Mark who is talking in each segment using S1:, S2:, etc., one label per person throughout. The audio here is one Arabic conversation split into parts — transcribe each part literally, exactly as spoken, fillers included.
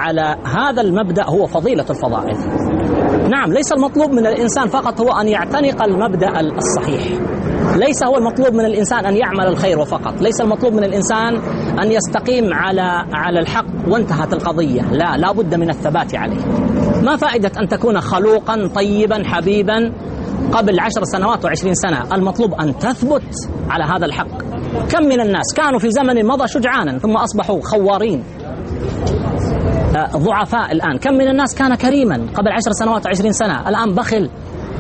S1: على هذا المبدأ هو فضيلة الفضائل. نعم، ليس المطلوب من الإنسان فقط هو أن يعتنق المبدأ الصحيح، ليس هو المطلوب من الإنسان أن يعمل الخير وفقط، ليس المطلوب من الإنسان أن يستقيم على على الحق وانتهت القضية، لا، لا بد من الثبات عليه. ما فائدة أن تكون خلوقا طيبا حبيبا قبل عشر سنوات وعشرين سنة؟ المطلوب أن تثبت على هذا الحق. كم من الناس كانوا في زمن مضى شجعانا ثم أصبحوا خوارين ضعفاء الآن. كم من الناس كان كريما قبل عشر سنوات وعشرين سنة الآن بخل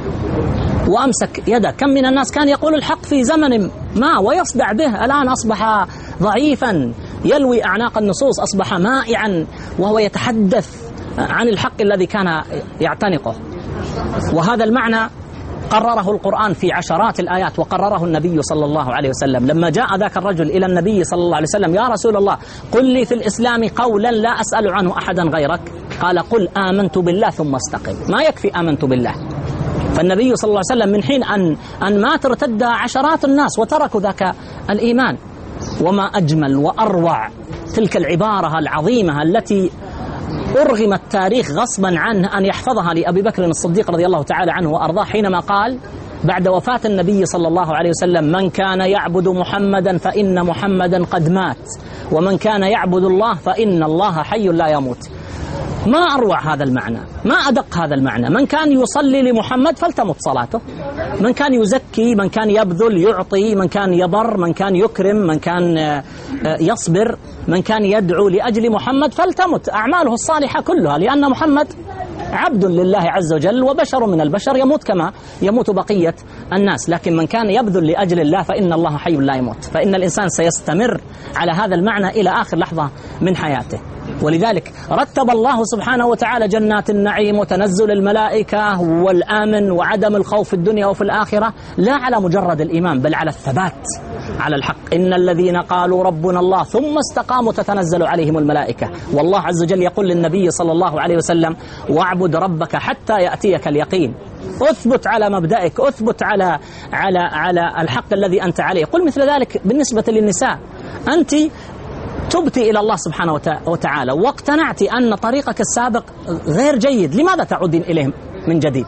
S1: وأمسك يده. كم من الناس كان يقول الحق في زمن ما ويصدع به الآن أصبح ضعيفا يلوي أعناق النصوص، أصبح مائعا وهو يتحدث عن الحق الذي كان يعتنقه. وهذا المعنى قرره القرآن في عشرات الآيات وقرره النبي صلى الله عليه وسلم. لما جاء ذاك الرجل إلى النبي صلى الله عليه وسلم: يا رسول الله قل لي في الإسلام قولا لا أسأل عنه أحدا غيرك، قال: قل آمنت بالله ثم استقم. ما يكفي آمنت بالله. فالنبي صلى الله عليه وسلم من حين أن أن مات ارتد عشرات الناس وتركوا ذاك الإيمان. وما أجمل وأروع تلك العبارة العظيمة التي أرغم التاريخ غصبا عنه أن يحفظها لأبي بكر الصديق رضي الله تعالى عنه وأرضاه، حينما قال بعد وفاة النبي صلى الله عليه وسلم: من كان يعبد محمدا فإن محمدا قد مات، ومن كان يعبد الله فإن الله حي لا يموت. ما أروع هذا المعنى، ما أدق هذا المعنى. من كان يصلي لمحمد فلتمت صلاته، من كان يزكي، من كان يبذل يعطي، من كان يبر، من كان يكرم، من كان يصبر، من كان يدعو لأجل محمد فلتمت أعماله الصالحة كلها، لأن محمد عبد لله عز وجل وبشر من البشر يموت كما يموت بقية الناس. لكن من كان يبذل لأجل الله فإن الله حي لا يموت. فإن الإنسان سيستمر على هذا المعنى إلى آخر لحظة من حياته. ولذلك رتب الله سبحانه وتعالى جنات النعيم وتنزل الملائكة والآمن وعدم الخوف في الدنيا وفي الآخرة، لا على مجرد الإيمان بل على الثبات على الحق. إن الذين قالوا ربنا الله ثم استقاموا تتنزل عليهم الملائكة. والله عز وجل يقول للنبي صلى الله عليه وسلم: واعبد ربك حتى يأتيك اليقين. أثبت على مبدئك، أثبت على على على الحق الذي أنت عليه. قل مثل ذلك بالنسبة للنساء: أنت تبت إلى الله سبحانه وتعالى واقتنعت أن طريقك السابق غير جيد، لماذا تعودين إليه من جديد؟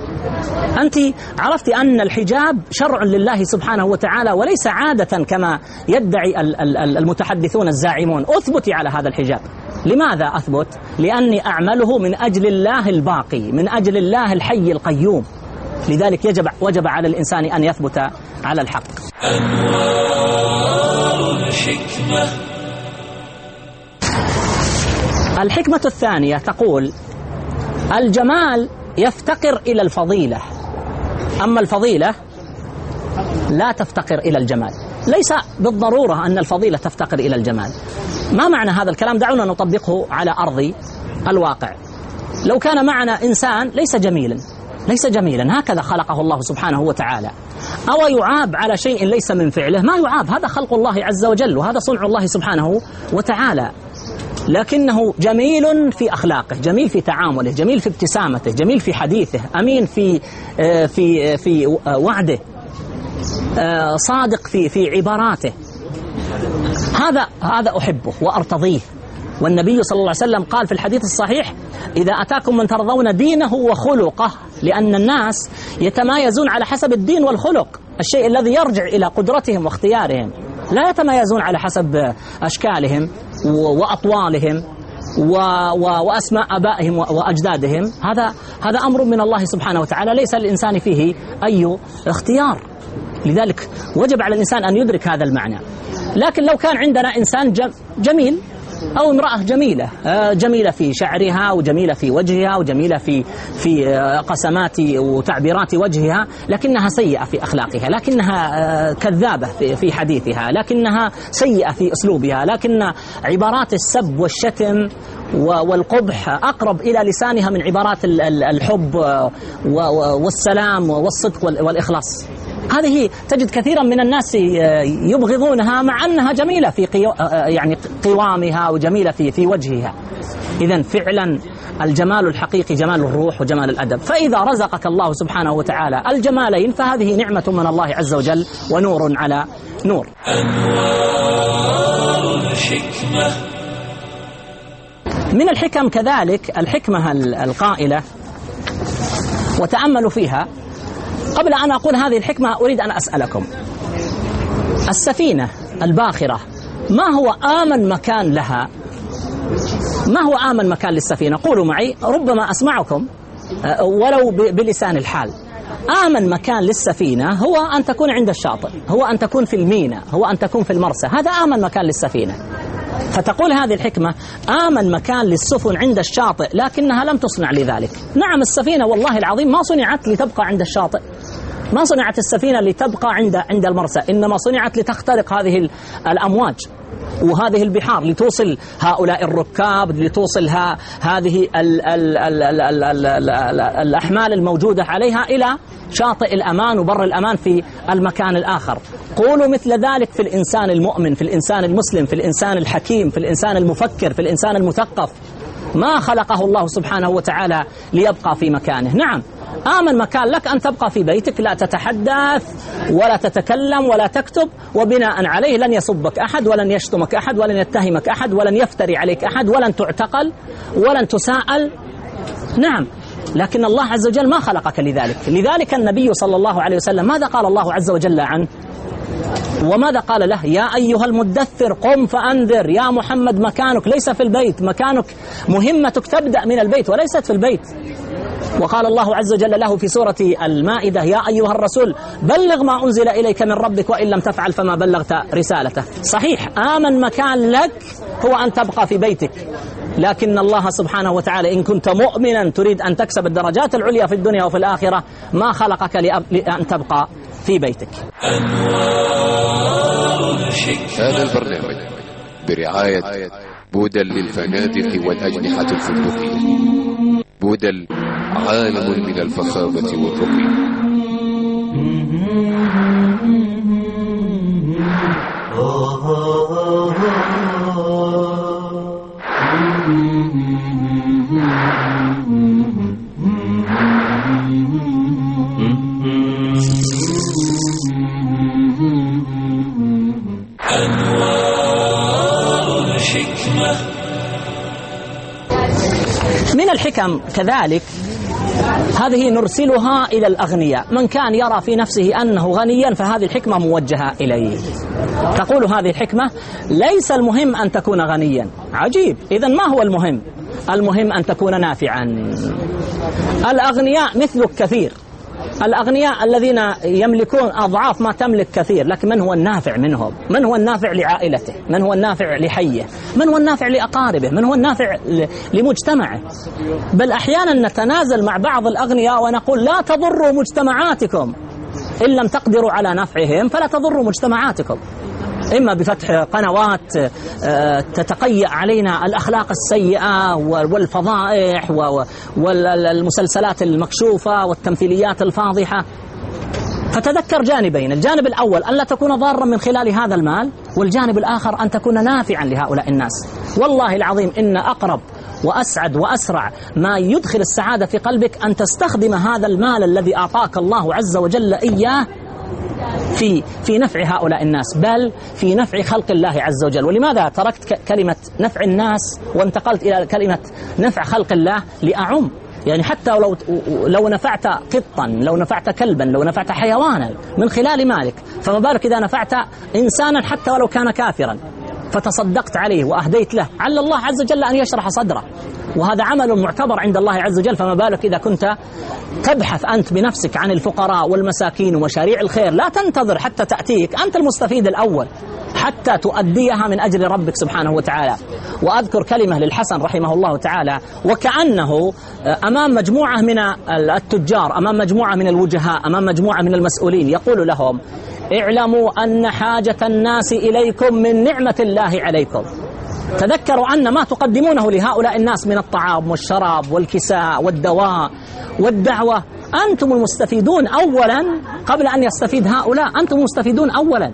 S1: أنت عرفت أن الحجاب شرع لله سبحانه وتعالى وليس عادة كما يدعي المتحدثون الزاعمون. أثبتي على هذا الحجاب. لماذا أثبت؟ لأني أعمله من أجل الله الباقي، من أجل الله الحي القيوم. لذلك يجب وجب على الإنسان أن يثبت على الحق.
S2: أنوار الحكمة.
S1: الحكمة الثانية تقول: الجمال يفتقر إلى الفضيلة، أما الفضيلة لا تفتقر إلى الجمال. ليس بالضرورة أن الفضيلة تفتقر إلى الجمال. ما معنى هذا الكلام؟ دعونا نطبقه على أرض الواقع. لو كان معنا إنسان ليس جميلا ليس جميلا هكذا خلقه الله سبحانه وتعالى، أو يعاب على شيء ليس من فعله، ما يعاب، هذا خلق الله عز وجل وهذا صنع الله سبحانه وتعالى، لكنه جميل في أخلاقه، جميل في تعامله، جميل في ابتسامته، جميل في حديثه، أمين في في في وعده، صادق في في عباراته. هذا هذا أحبه وأرتضيه. والنبي صلى الله عليه وسلم قال في الحديث الصحيح: إذا أتاكم من ترضون دينه وخلقه، لأن الناس يتمايزون على حسب الدين والخلق، الشيء الذي يرجع إلى قدرتهم واختيارهم، لا يتمايزون على حسب أشكالهم وأطوالهم وأسماء آبائهم وأجدادهم. هذا هذا أمر من الله سبحانه وتعالى، ليس للإنسان فيه أي اختيار. لذلك وجب على الإنسان أن يدرك هذا المعنى. لكن لو كان عندنا إنسان جميل أو امرأة جميلة، جميلة في شعرها وجميلة في وجهها وجميلة في في قسمات وتعبيرات وجهها، لكنها سيئة في أخلاقها، لكنها كذابة في حديثها، لكنها سيئة في أسلوبها، لكن عبارات السب والشتم والقبح أقرب إلى لسانها من عبارات الحب والسلام والصدق والإخلاص. هذه تجد كثيرا من الناس يبغضونها مع أنها جميلة في قيو يعني قوامها وجميلة في في وجهها. إذن فعلا الجمال الحقيقي جمال الروح وجمال الأدب. فإذا رزقك الله سبحانه وتعالى الجمالين فهذه نعمة من الله عز وجل ونور على نور.
S2: أنوار الحكمة.
S1: من الحكم كذلك الحكمة القائلة، وتأملوا فيها. قبل أن أقول هذه الحكمة أريد أن أسألكم، السفينة الباخرة ما هو آمن مكان لها؟ ما هو آمن مكان للسفينة؟ قولوا معي، ربما أسمعكم ولو بلسان الحال. آمن مكان للسفينة هو أن تكون عند الشاطئ، هو أن تكون في الميناء، هو أن تكون في المرسى، هذا آمن مكان للسفينة. فتقول هذه الحكمة آمن مكان للسفن عند الشاطئ، لكنها لم تصنع لذلك. نعم، السفينة والله العظيم ما صنعت لتبقى عند الشاطئ، ما صنعت السفينة لتبقى عند عند المرسى، إنما صنعت لتخترق هذه الأمواج وهذه البحار، لتوصل هؤلاء الركاب، لتوصل هذه ال ال ال ال ال ال ال الأحمال الموجودة عليها إلى شاطئ الأمان وبر الأمان في المكان الآخر. قولوا مثل ذلك في الإنسان المؤمن، في الإنسان المسلم، في الإنسان الحكيم، في الإنسان المفكر، في الإنسان المثقف. ما خلقه الله سبحانه وتعالى ليبقى في مكانه. نعم، آمن مكان لك أن تبقى في بيتك، لا تتحدث ولا تتكلم ولا تكتب، وبناء عليه لن يسبك أحد ولن يشتمك أحد ولن يتهمك أحد ولن يفتري عليك أحد ولن تعتقل ولن تساءل. نعم، لكن الله عز وجل ما خلقك لذلك. لذلك النبي صلى الله عليه وسلم ماذا قال الله عز وجل عنه؟ وماذا قال له؟ يا أيها المدثر قم فأنذر. يا محمد مكانك ليس في البيت، مكانك مهمتك تبدأ من البيت وليست في البيت. وقال الله عز وجل له في سورة المائدة يا أيها الرسول بلغ ما أنزل إليك من ربك وإن لم تفعل فما بلغت رسالته. صحيح، آمن مكان لك هو أن تبقى في بيتك، لكن الله سبحانه وتعالى إن كنت مؤمنا تريد أن تكسب الدرجات العليا في الدنيا وفي الآخرة ما خلقك لأن تبقى في بيتك.
S2: هذا البرنامج برعاية بودل للفنادق والأجنحة الفندقية. بودل عالم من الفخامة والرقي.
S1: من الحكم كذلك هذه نرسلها إلى الأغنياء، من كان يرى في نفسه أنه غنيا فهذه الحكمة موجهة إليه. تقول هذه الحكمة ليس المهم أن تكون غنيا. عجيب، إذن ما هو المهم؟ المهم أن تكون نافعا. الأغنياء مثلك كثير، الأغنياء الذين يملكون أضعاف ما تملك كثير، لكن من هو النافع منهم؟ من هو النافع لعائلته؟ من هو النافع لحيه؟ من هو النافع لأقاربه؟ من هو النافع لمجتمعه؟ بل أحيانا نتنازل مع بعض الأغنياء ونقول لا تضروا مجتمعاتكم، إن لم تقدروا على نفعهم فلا تضروا مجتمعاتكم، إما بفتح قنوات تتقيأ علينا الأخلاق السيئة والفضائح والمسلسلات المكشوفة والتمثيليات الفاضحة. فتذكر جانبين، الجانب الأول أن لا تكون ضارا من خلال هذا المال، والجانب الآخر أن تكون نافعا لهؤلاء الناس. والله العظيم إن أقرب وأسعد وأسرع ما يدخل السعادة في قلبك أن تستخدم هذا المال الذي أعطاك الله عز وجل إياه في في نفع هؤلاء الناس، بل في نفع خلق الله عز وجل. ولماذا تركت كلمة نفع الناس وانتقلت إلى كلمة نفع خلق الله؟ لأعم، يعني حتى لو لو نفعت قطا، لو نفعت كلبا، لو نفعت حيوانا من خلال مالك، فما بالك إذا نفعت إنسانا حتى ولو كان كافرا فتصدقت عليه وأهديت له، عل الله عز وجل أن يشرح صدره، وهذا عمل معتبر عند الله عز وجل. فما بالك إذا كنت تبحث أنت بنفسك عن الفقراء والمساكين ومشاريع الخير، لا تنتظر حتى تأتيك، أنت المستفيد الأول حتى تؤديها من أجل ربك سبحانه وتعالى. وأذكر كلمة للحسن رحمه الله تعالى وكأنه أمام مجموعة من التجار، أمام مجموعة من الوجهاء، أمام مجموعة من المسؤولين، يقول لهم اعلموا أن حاجة الناس إليكم من نعمة الله عليكم. تذكروا أن ما تقدمونه لهؤلاء الناس من الطعام والشراب والكساء والدواء والدعوة أنتم المستفيدون أولا قبل أن يستفيد هؤلاء، أنتم المستفيدون أولا،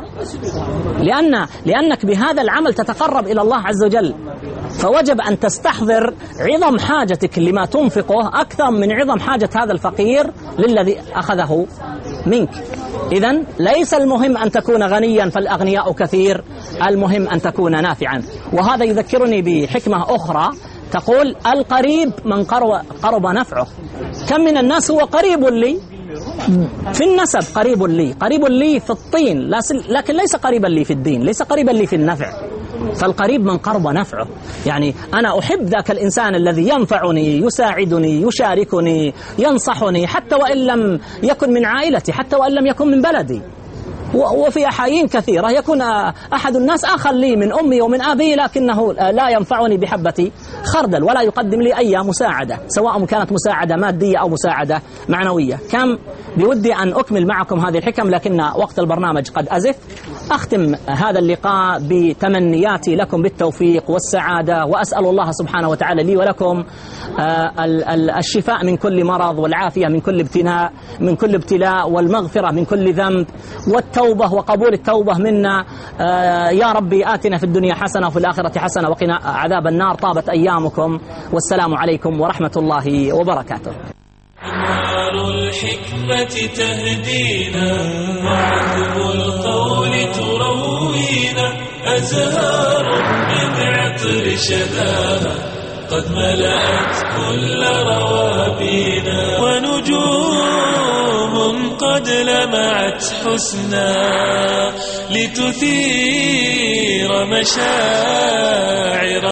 S1: لأن لأنك بهذا العمل تتقرب إلى الله عز وجل. فوجب أن تستحضر عظم حاجتك لما تنفقه أكثر من عظم حاجة هذا الفقير للذي أخذه منك. إذن ليس المهم أن تكون غنيا فالأغنياء كثير، المهم أن تكون نافعا. وهذا يذكرني بحكمة أخرى تقول القريب من قرب, قرب نفعه. كم من الناس هو قريب لي في النسب، قريب لي قريب لي في الطين، لكن ليس قريبا لي في الدين، ليس قريبا لي في النفع. فالقريب من قرب نفعه، يعني أنا أحب ذاك الإنسان الذي ينفعني، يساعدني، يشاركني، ينصحني، حتى وإن لم يكن من عائلتي، حتى وإن لم يكن من بلدي. وفي أحايين كثيرة يكون أحد الناس أخا لي من أمي ومن أبي، لكنه لا ينفعني بحبة خردل ولا يقدم لي أي مساعدة، سواء كانت مساعدة مادية أو مساعدة معنوية. كم بودي أن أكمل معكم هذه الحكم، لكن وقت البرنامج قد أزف. أختم هذا اللقاء بتمنياتي لكم بالتوفيق والسعادة، وأسأل الله سبحانه وتعالى لي ولكم الشفاء من كل مرض، والعافية من كل ابتلاء من كل ابتلاء والمغفرة من كل ذنب، والتوبة وقبول التوبة منا. يا ربي آتنا في الدنيا حسنة وفي الآخرة حسنة وقنا عذاب النار. طابت أيامكم، والسلام عليكم ورحمة الله وبركاته.
S3: نار الحكمة تهدينا، وعذب القول تروينا، أزهار من عطر شذاها قد ملأت كل روابينا، ونجوم قد لمعت حسنا لتثير مشاعر